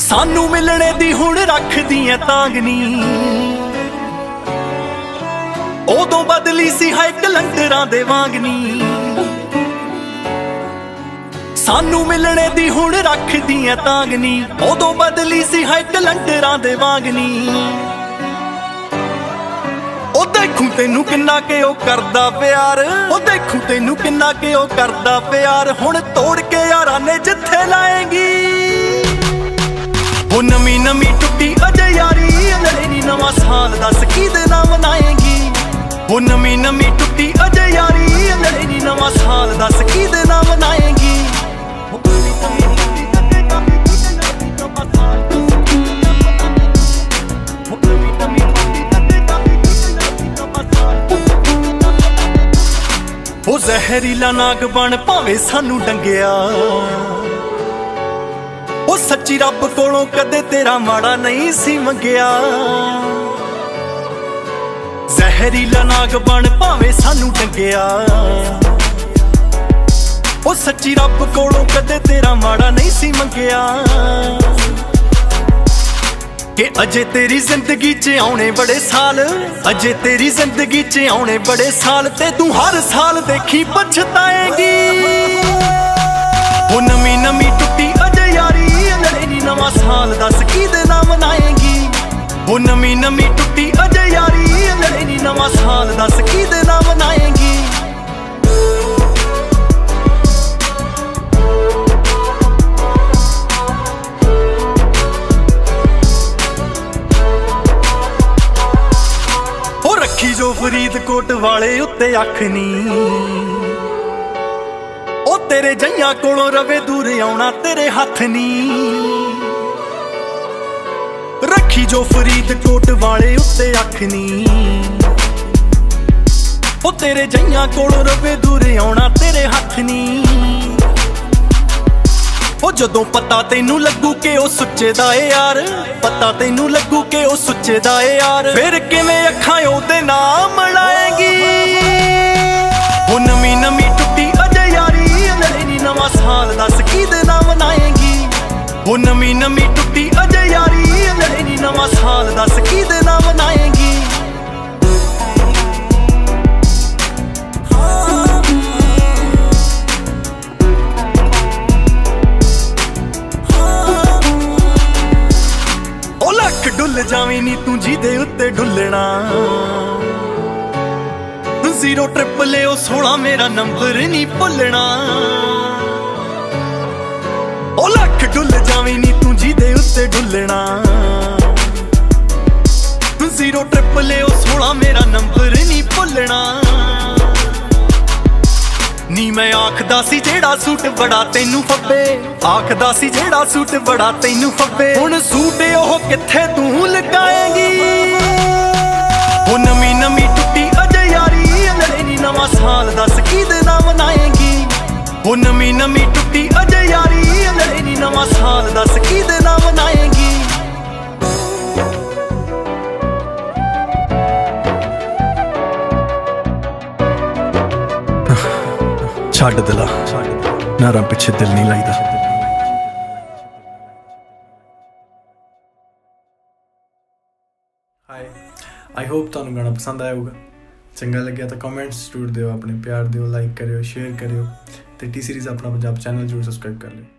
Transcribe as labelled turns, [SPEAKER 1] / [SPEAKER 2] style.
[SPEAKER 1] सानू मिलने दी हुण रखदी ऐ तांगनी, उदों बदली सी हाय कलंडरां दे वांगनी। सानू मिलने दी हुण रखदी ऐ तांगनी, उदों बदली सी हाय कलंडरां दे वांगनी। ओ देखूं तेनू किन्ना के ओ करदा प्यार, ओ देखूं तेनू किन्ना के ओ करदा प्यार। हुण तोड़ के यारां ने जिथे लाएंगी, ओ नमी नमी टुटी अजे यारी अगले नी नवां साल दस किहदे नाल मनाएंगी। ओ नमी नमी टुटी अजे यारी अगले नी नवां साल दस किहदे नाल मनाएंगी। ओ जहरीला नाग बन भावे सानू डंगिया, ओ सच्ची रब कोलों कदे तेरा माड़ा नहीं सी मंगिया। जहरीला नाग बन भावे सानू डंगिया, ओ सच्ची रब कोलों कदे तेरा माड़ा नहीं सी मंगिया। कि अजे तेरी जिंदगी च आने बड़े साल, अजे तेरी जिंदगी च आने बड़े साल, ते तू हर साल देखी पछताएगी। ओ नमी नमी टुटी अजे यारी अगले नी नवां साल दस किहदे नाल मनाएंगी। ओ नमी नमी टुटी अजे यारी अगले नी नवां साल दस किहदे नाल मनाएंगी। रखी जो फरीदकोट वाले उत्ते अख नी, ओ तेरे जइयां कोलों रवे दूर आउणा तेरे हथ नी। रखी जो फरीदकोट वाले उत्ते अख नी, ओ तेरे जइयां कोलों रवे दूर आउणा तेरे हथ नी। ओ जदों पता तैनू लगू के ओ सुच्चे दा ए यार, पता तैनू लगू के ओ सुच्चे दा ए यार, फिर किवें अखां ओदे नाम मिलाएंगी। ओ नमी नमी टुटी अजे यारी अगले नी नवां साल दस किहदे नाल मनाएंगी। ओ नमी नमी टुटी अजे यारी अगले नी नवां साल दस किहदे नाल मनाएंगी। डुल जावी नी तू जिदे उत्ते डुलना, 00016 मेरा नंबर नी भुलना। ओ लख डुल जावी नी तू जिदे उत्ते डुलना, 00016 मेरा नंबर नी भुलना। नी मैं आखदा सी जेड़ा सूट बड़ा तैनू फब्बे, आखदा सी जेड़ा सूट बड़ा तैनू फब्बे, हुण सूट ओह कित्थे तू लगाएंगी। ओ नमी नमी टुटी अजे यारी अगले नी नवां साल दस किहदे नाल मनाएंगी। ओ नमी नमी टुटी अजे यारी अगले नी नवां साल दस किहदे नाल मनाएंगी। छड्ड दिला नारां पिछे दिल नहीं लाईदा। हाय, आई होप तुहानू गाना पसंद आया होगा। चंगा लग्या तो कमेंट्स जरूर दिओ, अपने प्यार दिओ, लाइक करियो, शेयर करियो, ते टी सीरीज़ अपना पंजाब चैनल जरूर सबसक्राइब कर लियो।